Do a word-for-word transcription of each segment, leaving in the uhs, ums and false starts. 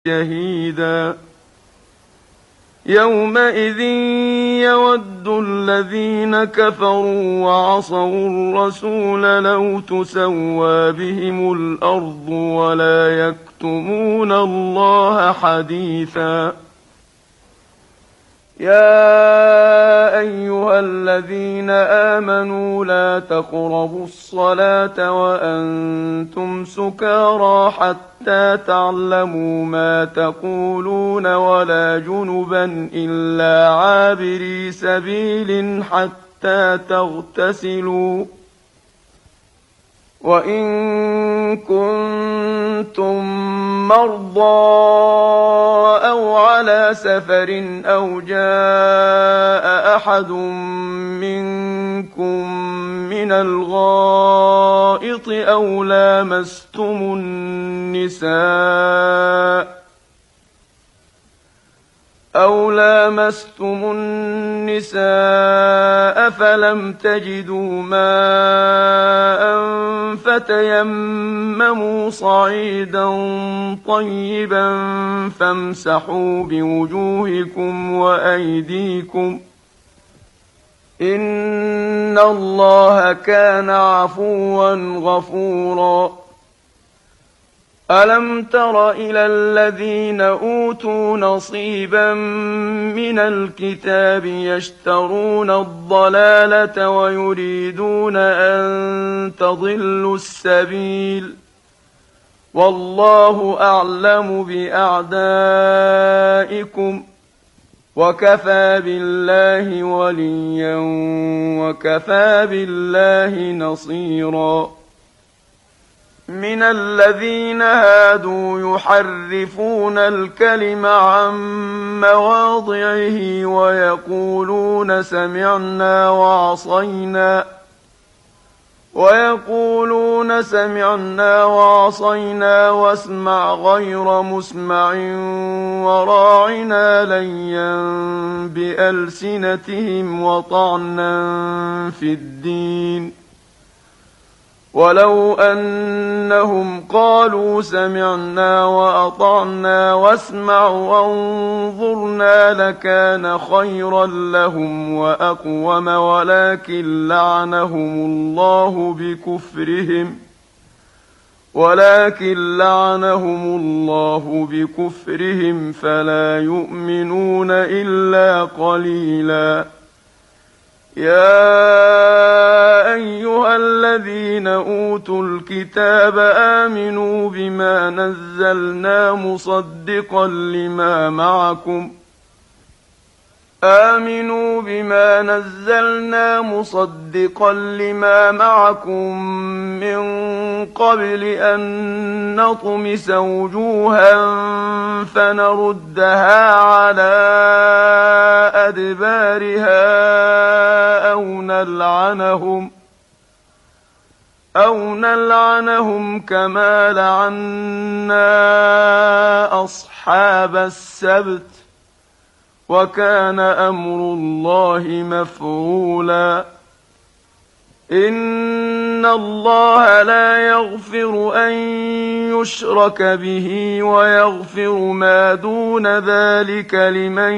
شهيدا يومئذ يود الذين كفروا وعصوا الرسول لو تسوى بهم الأرض ولا يكتمون الله حديثا. يا أيها الذين آمنوا لا تقربوا الصلاة وأنتم سكارى حتى تعلموا ما تقولون ولا جنبا إلا عابري سبيل حتى تغتسلوا، وإن كنتم مرضى أو على سفر أو جاء أحد منكم من الغائط أو لامستم النساء أو لامستم النساء فلم تجدوا ماء فتيمموا صعيدا طيبا فامسحوا بوجوهكم وأيديكم إن الله كان عفوا غفورا. ألم تر إلى الذين أوتوا نصيبا من الكتاب يشترون الضلالة ويريدون أن تضلوا السبيل، والله أعلم بأعدائكم وكفى بالله وليا وكفى بالله نصيرا. من الذين هادوا يحرفون الكلم عن مواضعه ويقولون سمعنا وعصينا ويقولون سمعنا وعصينا واسمع غير مسمع وراعنا ليا بألسنتهم وطعنا في الدين، ولو أنهم قالوا سمعنا وأطعنا واسمع وانظرنا لكان خيرا لهم وأقوم، ولكن لعنهم الله بكفرهم ولكن لعنهم الله بكفرهم فلا يؤمنون إلا قليلا. يا أيها الذين أوتوا الكتاب آمنوا بما نزلنا مصدقا لما معكم آمنوا بما نزلنا مصدقا لما معكم من قبل أن نطمس وجوها فنردها على أدبارها أو نلعنهم أو نلعنهم كما لعنا أصحاب السبت، وكان أمر الله مفعولا. إن الله لا يغفر أن يشرك به ويغفر ما دون ذلك لمن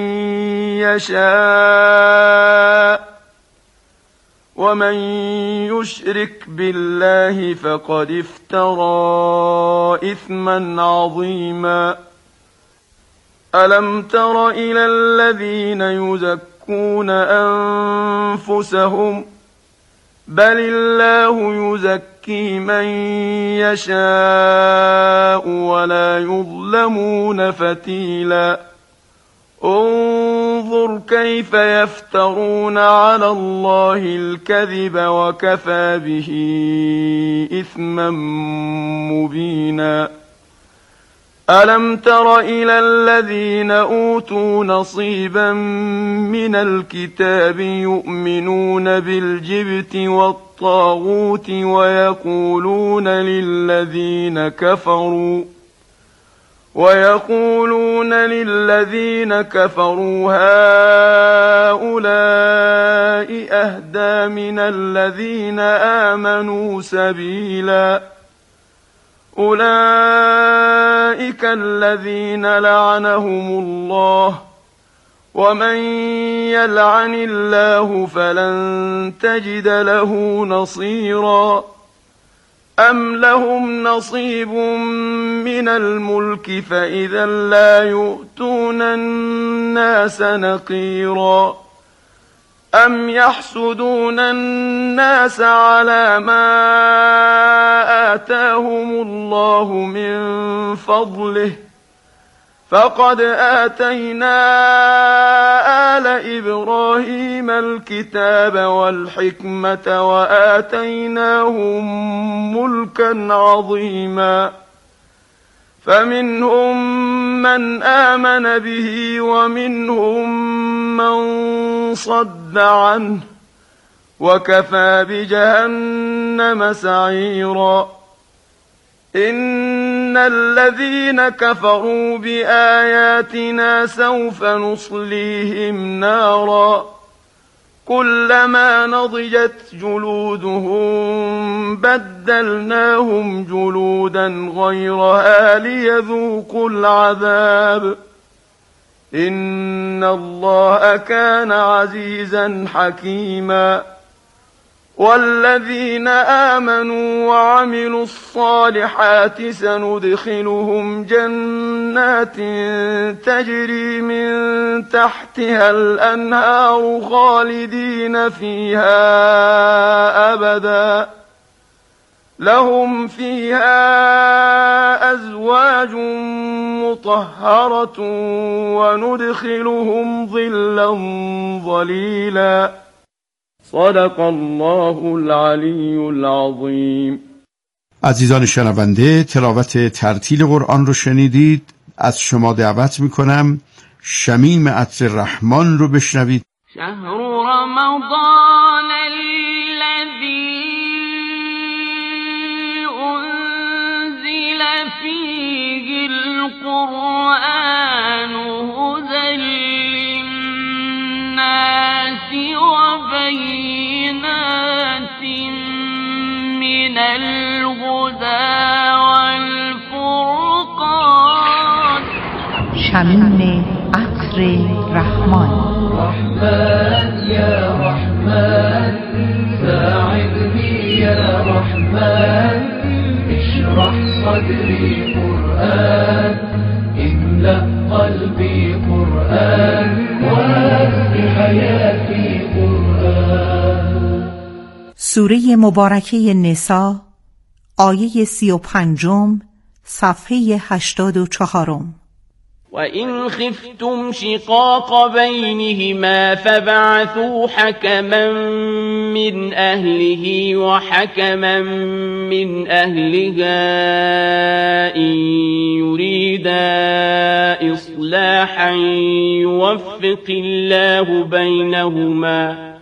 يشاء، ومن يشرك بالله فقد افترى إثما عظيما. ألم تر إلى الذين يزكون أنفسهم بل الله يزكي من يشاء ولا يظلمون فتيلا. انظر كيف يفترون على الله الكذب وكفى به إثما مبينا. ألم تر إلى الذين أوتوا نصيبا من الكتاب يؤمنون بالجبت والطاغوت ويقولون للذين كفروا ويقولون للذين كفروا هؤلاء أهدى من الذين آمنوا سبيلا. أولئك الذين لعنهم الله ومن يلعن الله فلن تجد له نصيرا أم لهم نصيب من الملك فإذا لا يؤتون الناس نقيرا أم يحسدون الناس على ما آتاهم الله من فضله فقد آتينا آل إبراهيم الكتاب والحكمة وآتيناهم ملكا عظيما فمنهم من آمن به ومنهم من صد عنه وكفى بجهنم سعيرا إن الذين كفروا بآياتنا سوف نصليهم نارا كلما نضجت جلودهم بدلناهم جلودا غيرها ليذوقوا العذاب إن الله كان عزيزا حكيما والذين آمنوا وعملوا الصالحات سندخلهم جنات تجري من تحتها الأنهار خالدين فيها أبدا لهم فيها أزواج مطهرة وندخلهم ظلا ظليلا صدق الله العلی العظیم. عزیزان شنونده، تلاوت ترتیل قرآن رو شنیدید. از شما دعوت میکنم شمیم عطر رحمان رو بشنوید. شهر رمضان الذی انزل فیه القرآن هدی للناس وبینات من الهدى والفرقان. شمیم عطر رحمان. رحمن یا رحمن ساعدني يا رحمن اشرح صدري قرآن املأ قلبي قرآن واسق حياتي قرآن. سوره مبارکه نساء آیه سی و پنجم صفحه هشتاد و چهارم. وَإِنْ خِفْتُمْ شِقَاقَ بَيْنِهِمَا فَابْعَثُوا حَكَمًا مِّنْ أَهْلِهِ وَحَكَمًا مِّنْ أَهْلِهَا إِنْ يُرِيدَا إِصْلَاحًا يُوَفِّقِ اللَّهُ بَيْنَهُمَا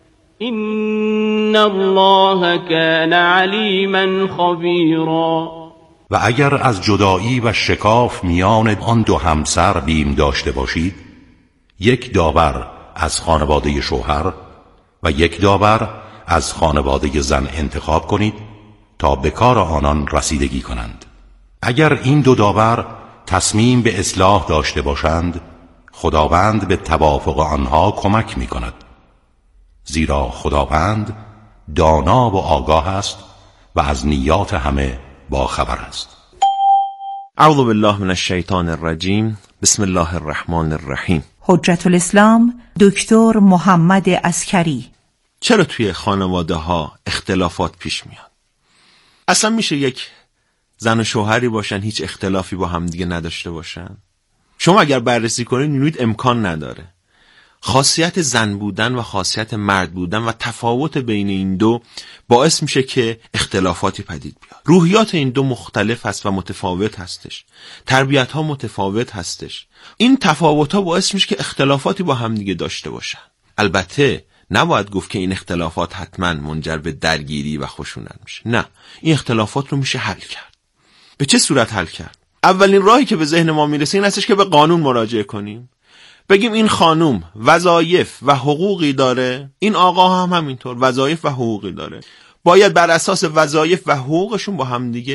إِنَّ اللَّهَ كَانَ عَلِيمًا خَبِيرًا. و اگر از جدایی و شکاف میان آن دو همسر بیم داشته باشید، یک داور از خانواده شوهر و یک داور از خانواده زن انتخاب کنید تا به کار آنان رسیدگی کنند. اگر این دو داور تصمیم به اصلاح داشته باشند، خداوند به توافق آنها کمک می کند، زیرا خداوند دانا و آگاه است و از نیات همه با خبر است. اعوذ بالله من الشیطان الرجیم. بسم الله الرحمن الرحیم. حجت الاسلام دکتر محمد عسکری. چرا توی خانواده ها اختلافات پیش میاد؟ اصلا میشه یک زن و شوهری باشن هیچ اختلافی با هم دیگه نداشته باشن؟ شما اگر بررسی کنید می‌بینید امکان نداره. خاصیت زن بودن و خاصیت مرد بودن و تفاوت بین این دو باعث میشه که اختلافاتی پدید بیاد. روحیات این دو مختلف هست و متفاوت هستش. تربیت ها متفاوت هستش. این تفاوت ها باعث میشه که اختلافاتی با هم دیگه داشته باشن. البته نباید گفت که این اختلافات حتما منجر به درگیری و خشونت میشه. نه، این اختلافات رو میشه حل کرد. به چه صورت حل کرد؟ اولین راهی که به ذهن ما میرسه این هستش که به قانون مراجعه کنیم. بگیم این خانوم وظایف و حقوقی داره، این آقا هم همینطور وظایف و حقوقی داره. باید بر اساس وظایف و حقوقشون با هم دیگه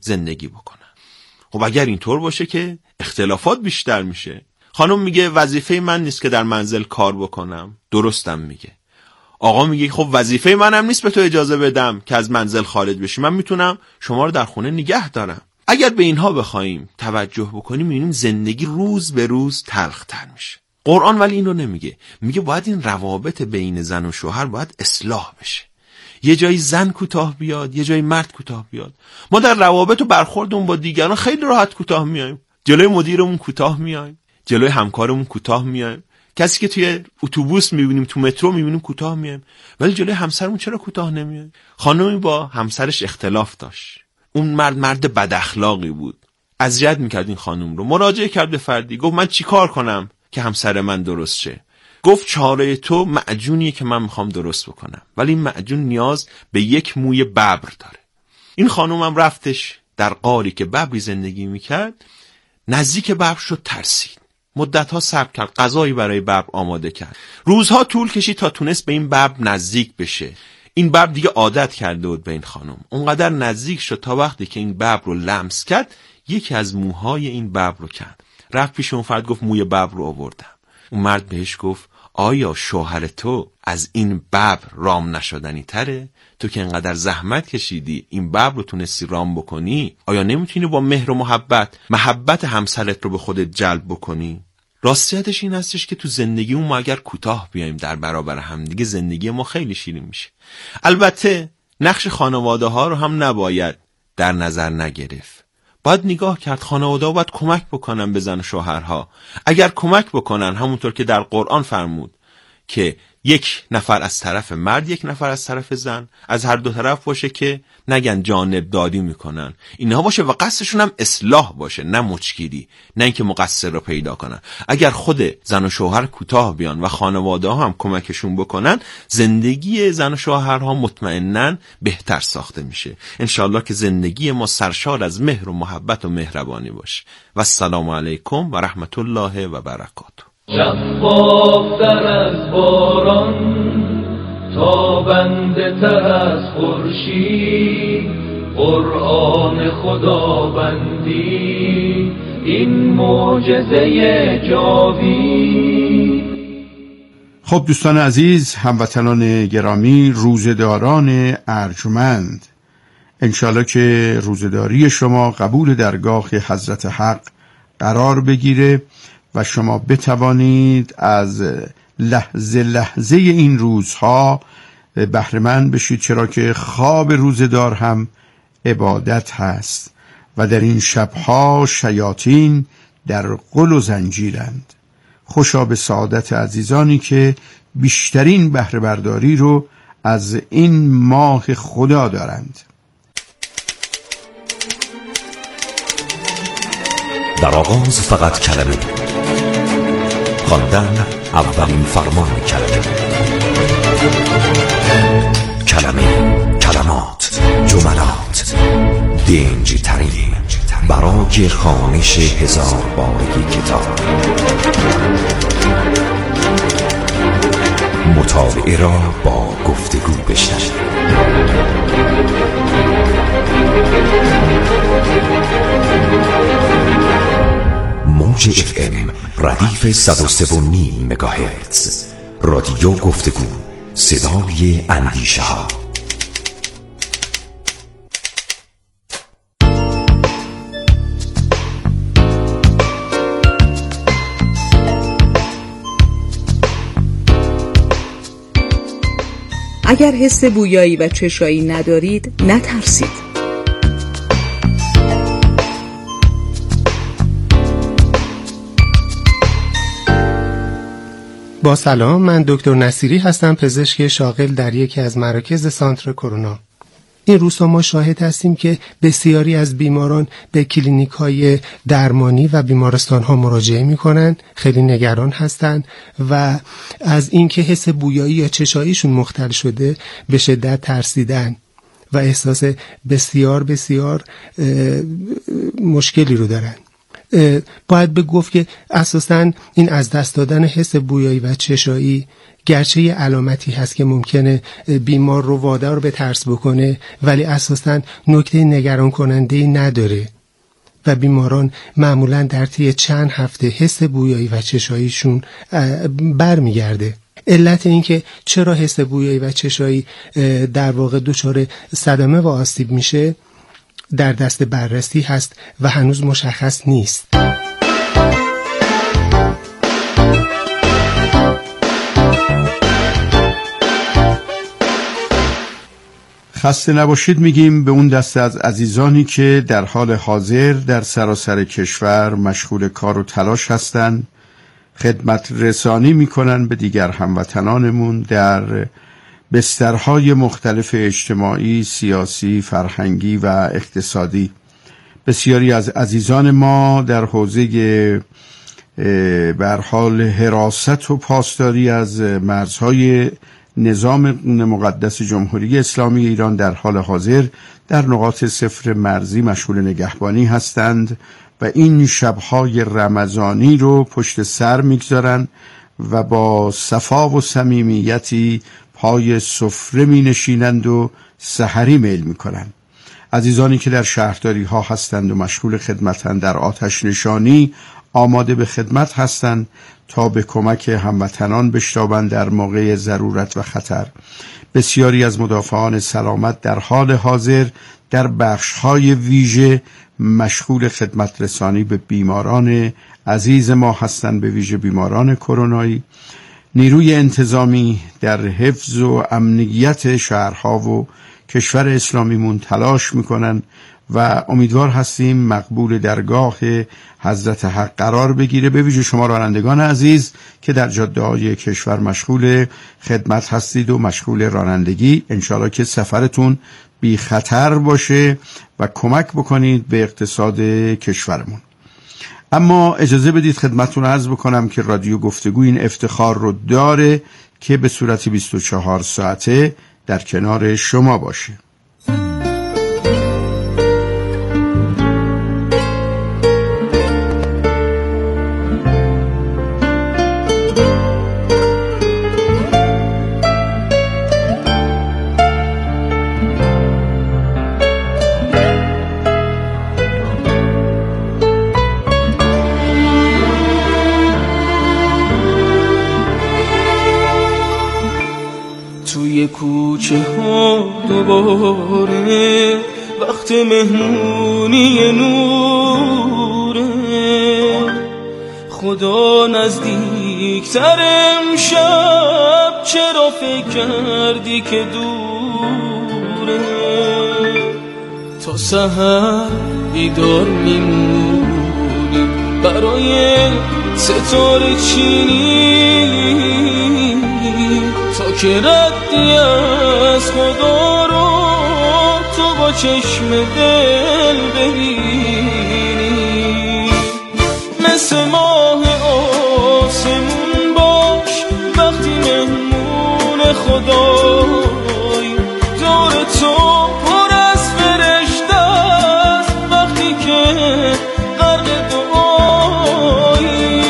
زندگی بکنن. خب اگر اینطور باشه که اختلافات بیشتر میشه. خانم میگه وظیفه من نیست که در منزل کار بکنم، درستم میگه. آقا میگه خب وظیفه منم نیست به تو اجازه بدم که از منزل خارج بشی، من میتونم شما رو در خونه نگه دارم. اگر به اینها بخوایم توجه بکنیم میبینیم زندگی روز به روز تلختر میشه. قرآن ولی این رو نمیگه، میگه باید این روابط بین زن و شوهر باید اصلاح بشه. یه جایی زن کوتاه بیاد، یه جایی مرد کوتاه بیاد. ما در روابط و برخوردمون با دیگران خیلی راحت کوتاه میایم. جلوی مدیرمون کوتاه میایم، جلوی همکارمون کوتاه میایم. کسی که توی اتوبوس میبینیم، تو مترو میبینیم کوتاه میایم، ولی جلوی همسرمون چرا کوتاه نمیایم؟ خانمی با همسرش اختلاف داشت. اون مرد مرد بد اخلاقی بود. اذیت میکرد این خانم رو. مراجعه کرد به فردی، گفت من چیکار کنم که همسر من درست شه؟ گفت چاره تو معجونیه که من میخوام درست بکنم، ولی این معجون نیاز به یک موی ببر داره. این خانم هم رفتش در غاری که ببری زندگی میکرد، نزدیک ببر شد، ترسید. مدتها صبر کرد، غذایی برای ببر آماده کرد. روزها طول کشید تا تونست به این ببر نزدیک بشه. این ببر دیگه عادت کرده بود به این خانم. اونقدر نزدیک شد تا وقتی که این ببر رو لمس کرد، یکی از موهای این ببر رو کند. رفت پیش اون فرد، گفت موی ببر رو آوردم. اون مرد بهش گفت آیا شوهر تو از این ببر رام نشدنی تره؟ تو که انقدر زحمت کشیدی این ببر رو تونستی رام بکنی، آیا نمیتونی با مهر و محبت محبت همسرت رو به خودت جلب بکنی؟ راستیتش این هستش که تو زندگی ما اگر کوتاه بیایم در برابر هم دیگه، زندگی ما خیلی شیرین میشه. البته نقش خانواده ها رو هم نباید در نظر نگرفت. باید نگاه کرد خانواده ها باید کمک بکنن به زن و شوهرها. اگر کمک بکنن، همونطور که در قرآن فرمود که یک نفر از طرف مرد، یک نفر از طرف زن، از هر دو طرف باشه که نگن جانب دادی میکنن، اینها باشه و قصدشون هم اصلاح باشه، نه مچگیری، نه اینکه مقصر رو پیدا کنن. اگر خود زن و شوهر کوتاه بیان و خانواده ها هم کمکشون بکنن، زندگی زن و شوهرها مطمئناً بهتر ساخته میشه. انشالله که زندگی ما سرشار از مهر و محبت و مهربانی باشه. و السلام علیکم و رحمت الله و برکاته. شفافتر از باران، تابنده تر از خورشید، قرآن خداوندی این معجزه جاوید. خب دوستان عزیز، هموطنان گرامی، روزه‌داران ارجمند، انشالله که روزه‌داری شما قبول درگاه حضرت حق قرار بگیره و شما بتوانید از لحظه لحظه این روزها بهره مند بشید، چرا که خواب روزه‌دار هم عبادت هست و در این شبها شیاطین در غل و زنجیرند. خوشا به سعادت عزیزانی که بیشترین بهره برداری رو از این ماه خدا دارند. در آغاز فقط کلمه، خواندن اولین فرمان کلمه. کلمه، کلمات، جملات، دنج ترین برای خوانش هزار بارگی کتاب. مطالعه را با گفتگو بشنوید. موج اف ام ردیف صد و سه و نیم مگاهرتز، رادیو گفتگو، صدای اندیشه ها. اگر حس بویایی و چشایی ندارید نترسید. با سلام، من دکتر نصیری هستم، پزشک شاغل در یکی از مراکز سانتر کرونا. این روزها ما شاهد هستیم که بسیاری از بیماران به کلینیک‌های درمانی و بیمارستان‌ها مراجعه می‌کنن، خیلی نگران هستن و از اینکه حس بویایی یا چشاییشون مختل شده به شدت ترسیدن و احساس بسیار بسیار مشکلی رو دارن. باید به گفت که اساساً این از دست دادن حس بویایی و چشایی گرچه یه علامتی هست که ممکنه بیمار رو وادار به ترس بکنه، ولی اساساً نکته نگران کننده‌ای نداره و بیماران معمولاً در طی چند هفته حس بویایی و چشاییشون برمیگرده. علت این که چرا حس بویایی و چشایی در واقع دچار صدمه و آسیب میشه در دست بررسی هست و هنوز مشخص نیست. خسته نباشید میگیم به اون دسته از عزیزانی که در حال حاضر در سراسر کشور مشغول کار و تلاش هستند، خدمت رسانی میکنن به دیگر هموطنانمون در بسترهای مختلف اجتماعی، سیاسی، فرهنگی و اقتصادی. بسیاری از عزیزان ما در حوزه به هر حال حراست و پاسداری از مرزهای نظام مقدس جمهوری اسلامی ایران در حال حاضر در نقاط صفر مرزی مشغول نگهبانی هستند و این شبهای رمضانی رو پشت سر میگذارن و با صفا و صمیمیتی پای سفره می نشینند و سحری میل می کنند. عزیزانی که در شهرداری ها هستند و مشغول خدمتند در آتش نشانی آماده به خدمت هستند تا به کمک هموطنان بشتابند در موقع ضرورت و خطر. بسیاری از مدافعان سلامت در حال حاضر در بخش‌های ویژه مشغول خدمت رسانی به بیماران عزیز ما هستند، به ویژه بیماران کرونایی. نیروی انتظامی در حفظ و امنیت شهرها و کشور اسلامیمون تلاش میکنن و امیدوار هستیم مقبول درگاه حضرت حق قرار بگیره. به ویژه شما رانندگان عزیز که در جاده‌های کشور مشغول خدمت هستید و مشغول رانندگی، انشالله که سفرتون بی خطر باشه و کمک بکنید به اقتصاد کشورمون. اما اجازه بدید خدمتتون عرض بکنم که رادیو گفتگو این افتخار رو داره که به صورت بیست و چهار ساعته در کنار شما باشه. کوچه ها دوباره وقت مهمونی نوره، خدا نزدیکتر امشب، چرا فکر کردی که دوره؟ تا سحر بیدار میمونی برای ستاره چینی، تا که ردی از خدا رو تو با چشم دل ببینی. مثل ماه آسمون باش وقتی مهمون خدایی، دور تو پر از فرشته است وقتی که غرق دعایی.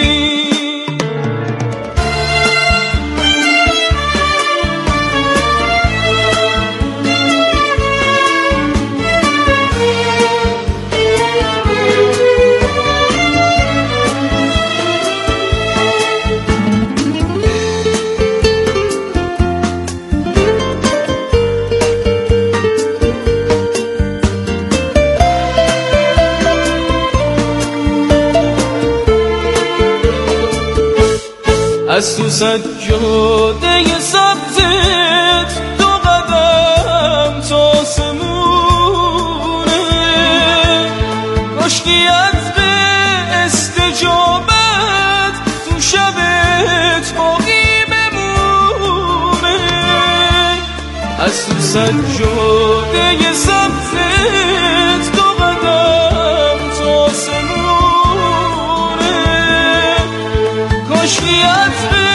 از تو سجاده سبزت دو قدم تا سمونه، کاشکی از به استجابت تو شبت باقی بمونه. از تو سجاده سبزت دو قدم تا سمونه، کاشکی از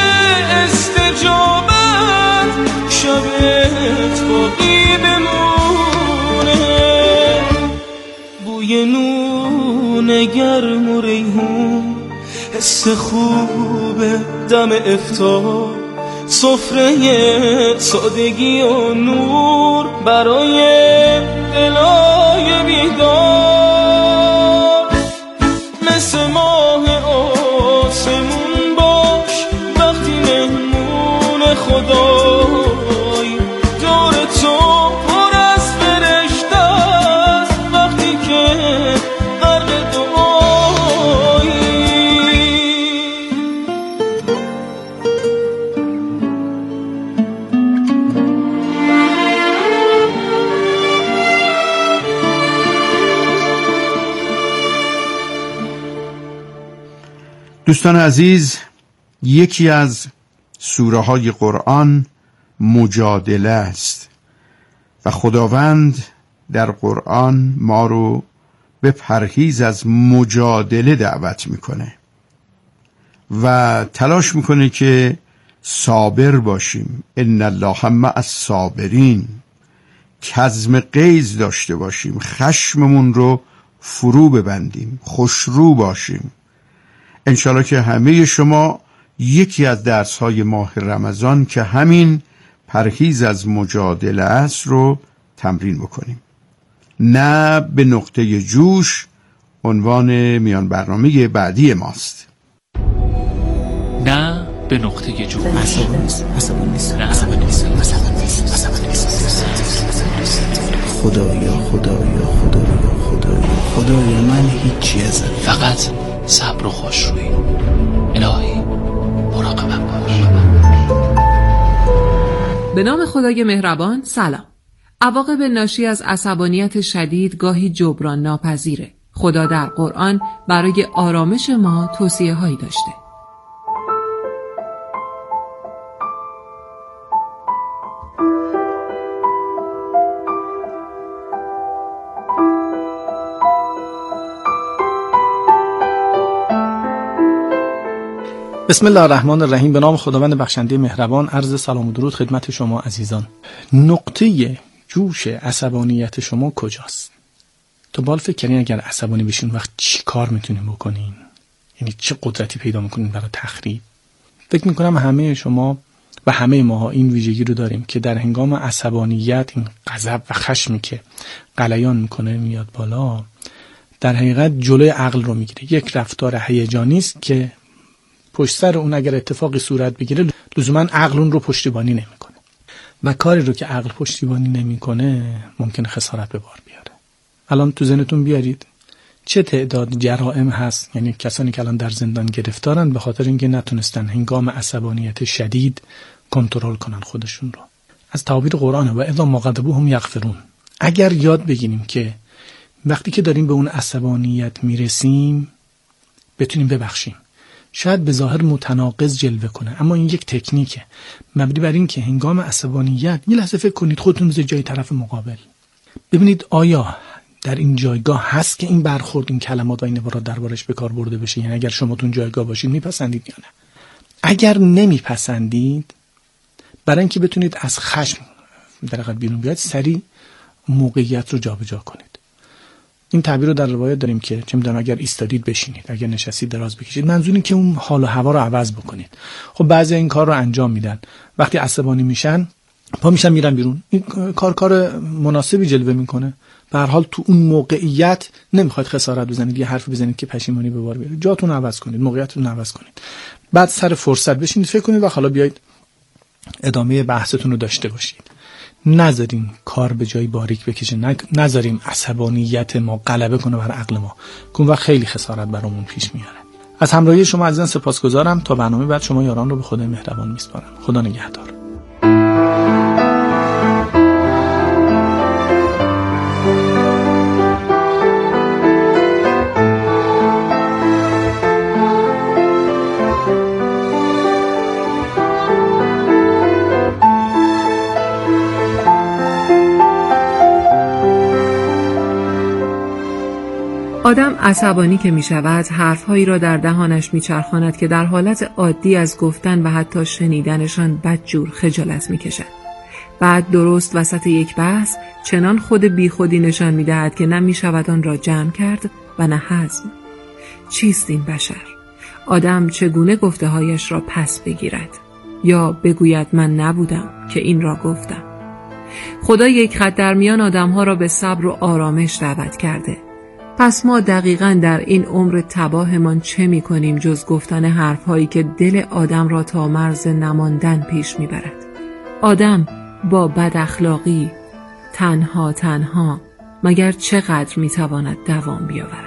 استجابت شبت باقی بمونه. بوی نون گرم و ریحون، حس خوب دم افطار، سفره سادگی و نور برای دلای بیدار. مثل ماه آسمون باش وقتی مهمون خدای، دور تو پر از فرشته است وقتی که غرق دعایی. دوستان عزیز، یکی از سوره های قرآن مجادله است و خداوند در قرآن ما رو به پرهیز از مجادله دعوت میکنه و تلاش میکنه که صابر باشیم. ان الله مع الصابرین، کظم غیظ داشته باشیم، خشممون رو فرو ببندیم، خوشرو باشیم. انشالله که همه شما یکی از درس‌های ماه رمضان که همین پرهیز از مجادله است رو تمرین بکنیم. نه به نقطه جوش عنوان میان برنامه بعدی ماست. نه به نقطه جوش. عصبانی نیست، عصبانی نیست، نه عصبانی نیست، عصبانی نیست، عصبانی نیست. خدایا خدایا خدایا خدایا خدایا من هیچی ازم، فقط صبر و خوشرویی. الهی مراقبم باش. به نام خدای مهربان. سلام. عواقب ناشی از عصبانیت شدید گاهی جبران ناپذیره. خدا در قرآن برای آرامش ما توصیه هایی داشته. بسم الله الرحمن الرحیم. به نام خداوند بخشنده مهربان. عرض سلام و درود خدمت شما عزیزان. نقطه جوش عصبانیت شما کجاست؟ تو بال فکر کنین اگر عصبانی بشین وقت چی کار میتونین بکنین؟ یعنی چه قدرتی پیدا میکنین برای تخریب؟ فکر میکنم همه شما و همه ما این ویژگی رو داریم که در هنگام عصبانیت این غضب و خشمی که غلیان میکنه میاد بالا، در حقیقت جلوی عقل رو میگیره. یک رفتار هیجانی است که پشت سر اون اگر اتفاقی صورت بگیره لزوما عقل اون رو پشتیبانی نمیکنه و کاری رو که عقل پشتیبانی نمیکنه ممکنه خسارت به بار بیاره. الان تو ذهنتون بیارید چه تعداد جرائم هست، یعنی کسانی که الان در زندان گرفتارن به خاطر اینکه نتونستن هنگام عصبانیت شدید کنترل کنن خودشون رو. از تعابیر قرآن و اذا ما غضبوا هم یغفرون. اگر یاد بگیریم که وقتی که داریم به اون عصبانیت میرسیم بتونیم ببخشیم. شاید به ظاهر متناقض جلوه کنه، اما این یک تکنیکه مبنی بر این که هنگام عصبانیت یه لحظه فکر کنید خودتون بذارید جای طرف مقابل، ببینید آیا در این جایگاه هست که این برخورد، این کلمات و این عبارات دربارش به کار برده بشه. یعنی اگر شما تو جایگاه باشید میپسندید یا نه. اگر نمیپسندید، برای اینکه بتونید از خشم در حقیقت بیرون بیاید، سریع موقعیت رو جابجا کنید. این تعبیر رو در روایت داریم که چه می‌دونم اگر ایستادید بشینید، اگر نشستید دراز بکشید. منظور اینه که اون حال و هوا رو عوض بکنید. خب بعضی این کار رو انجام میدن، وقتی عصبانی میشن پا میشن میرن بیرون. این کار کار مناسبی جلوه میکنه. به هر حال تو اون موقعیت نمیخواید خسارت بزنید، یه حرف بزنید که پشیمانی به بار بیاره. جاتون عوض کنید، موقعیتتون عوض کنید. بعد سر فرصت بشینید فکر کنید و حالا بیاید ادامه بحثتون رو داشته باشید. نذاریم کار به جای باریک بکشه، نذاریم عصبانیت ما غلبه کنه بر عقل ما، که اون وقت خیلی خسارت برامون پیش میاره. از همراهی شما عزیزان سپاسگزارم. تا برنامه بعد شما یاران رو به خدای مهربان میسپارم. خدا نگهدار. آدم عصبانی که می شود حرفهایی را در دهانش می چرخاند که در حالت عادی از گفتن و حتی شنیدنشان بدجور خجالت می کشد. بعد درست وسط یک بحث چنان خود بی خودی نشان می دهد که نه می شود آن را جمع کرد و نه هضم. چیست این بشر؟ آدم چگونه گفته هایش را پس بگیرد یا بگوید من نبودم که این را گفتم؟ خدا یک خط در میان آدم ها را به صبر و آرامش دعوت کرده. پس ما دقیقاً در این عمر تباهمان چه می کنیم جز گفتن حرف هایی که دل آدم را تا مرز نماندن پیش می برد؟ آدم با بد اخلاقی تنها تنها مگر چقدر می تواند دوام بیاورد؟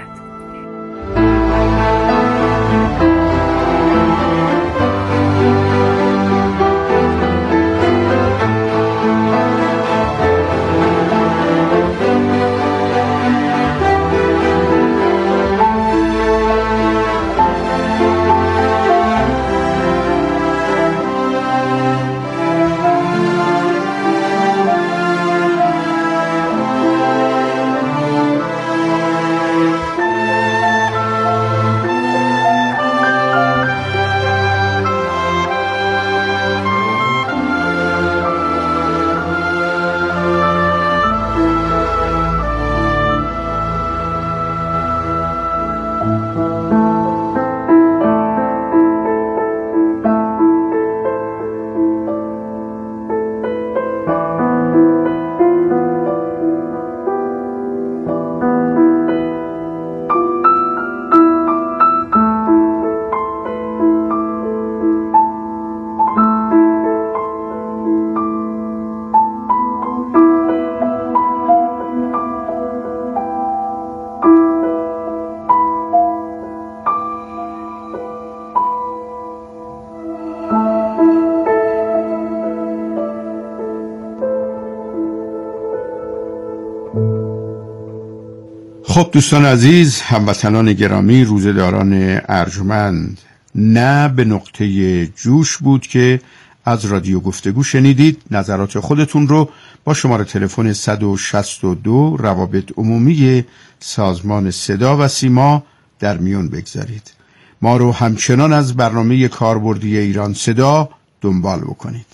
خب دوستان عزیز، هموطنان گرامی، روزه‌داران ارجمند، نه به نقطه جوش بود که از رادیو گفتگو شنیدید. نظرات خودتون رو با شماره تلفن صد و شصت و دو روابط عمومی سازمان صدا و سیما در میون بگذارید. ما رو همچنان از برنامه کاربردی ایران صدا دنبال بکنید.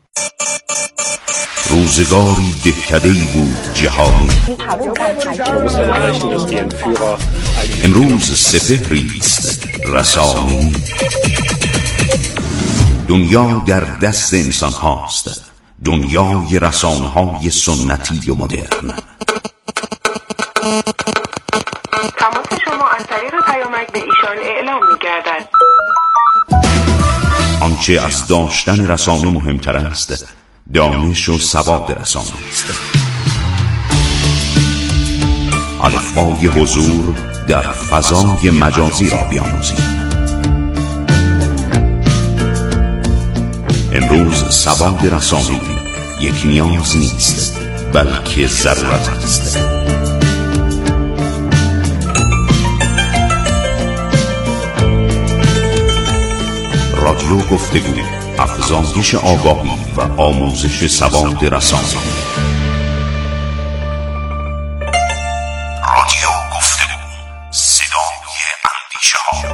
روزگاری دهکده‌ای بود جهانی، امروز سپهری است رسانی. دنیا در دست انسان هاست، دنیای رسانه های سنتی و مدرن. تماس شما از طریق پیامک به ایشان اعلام می گردد. آنچه از داشتن رسانه مهمتر است دانش و سواد رسانه است. الفبای حضور در فضای مجازی را بیاموزید. امروز سواد رسانه‌ای یک نیاز نیست بلکه ضرورت است. رادیو گفتگو، افزایش آگاهی و آموزش سواد رسانه‌ای. رادیو گفتگو، صدای اندیشه‌ها.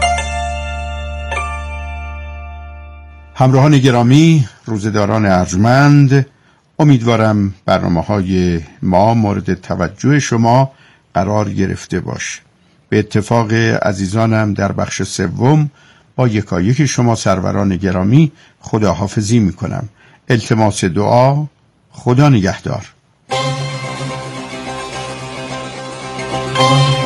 همراهان گرامی، روزه‌داران ارجمند، امیدوارم برنامه‌های ما مورد توجه شما قرار گرفته باشه. به اتفاق عزیزانم در بخش سوم با یکایک شما سروران گرامی خداحافظی میکنم. التماس دعا، خدا نگهدار.